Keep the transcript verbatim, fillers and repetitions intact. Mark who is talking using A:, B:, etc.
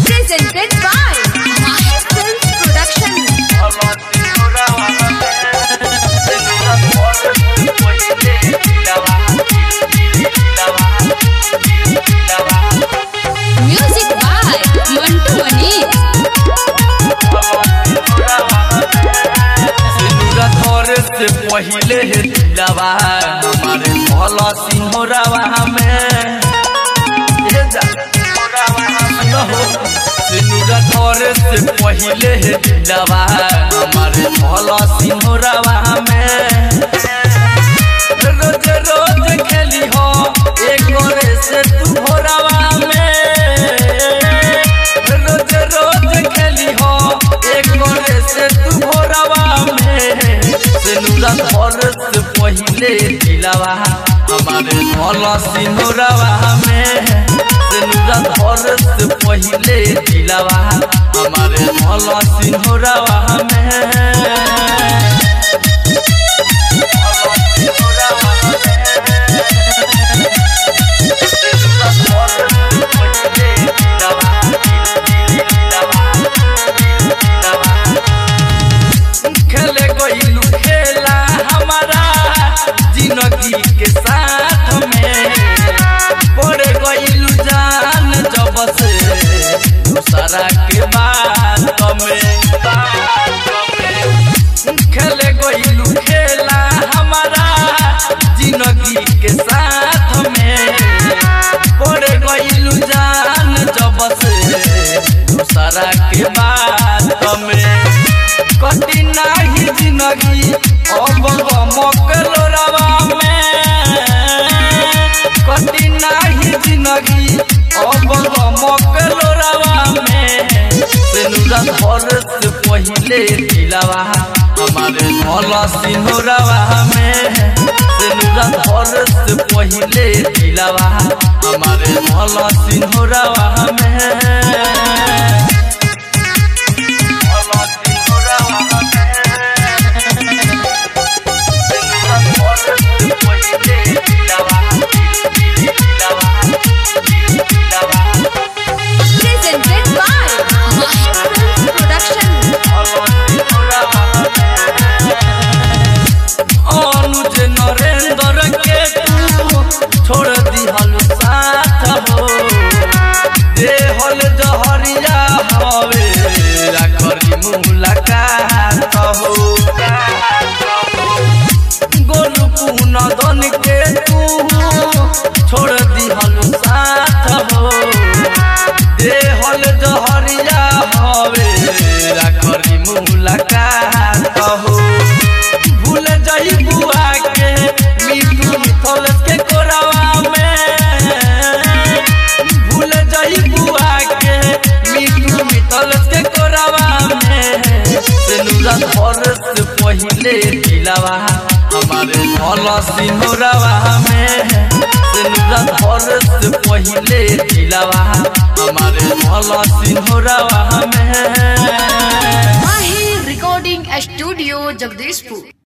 A: Presented by Mahir Films Production. Music by Mantu Mani.
B: से पहिले हे दिलवा हमारे भला सिंहरावा में ये जा हो सिनुरा थोरे से पहिले हे दिलवा हमारे भला सिंहरावा में रोज रोज खेली हो एक गोरे से तू भोरावा में रोज रोज खेली हो एक गोरे से तू भोरावा में सिनुरा थोरे से पहिले दिलवा हमारे भला सिंहरावा में सिनुरा थोरे से पहिले दिलवा हमारे भला सिंहरावा में खेले गइलू खेला हमारा जिंदगी के साथ में पड़े गइलू जान जब से दूसरा के बात में खेले गइलू खेला हमारा जिंदगी के साथ में पड़े गइलू जान जब से दूसरा के बात में कटी नाही जिंदगी अब मकलोरावा में कटी नाही जिंदगी अब मकलोरावा में सिनुरा थोरे से पहिले दिलवा हमारे भला सिंहरावा में सिनुरा थोरे से पहिले दिलवा हमारे भला सिंहरावा में
A: Presented by Mahir Films Production.
B: अनुज नरेंद्र के तू छोड़ दिहल साथ हो देहल जहरिया हवे राखरी मुलाकात हो गोलू पुनदन के तू छोड़ दिहल साथ हो देहल जहरिया हवे राखरी मुलाकात हो भूल जाई बुआ के मीठू मिथल के कोरावा में भूल जाई बुआ के मीठू मिथल के कोरावा में सिनुरा थोरे से पहिले दिलवा हमारे भला सिंहरावा में सिनुरा थोरे से पहिले दिलवा हमारे भला सिंहरावा में
A: Mahir Recording Studio, Jagdishpur.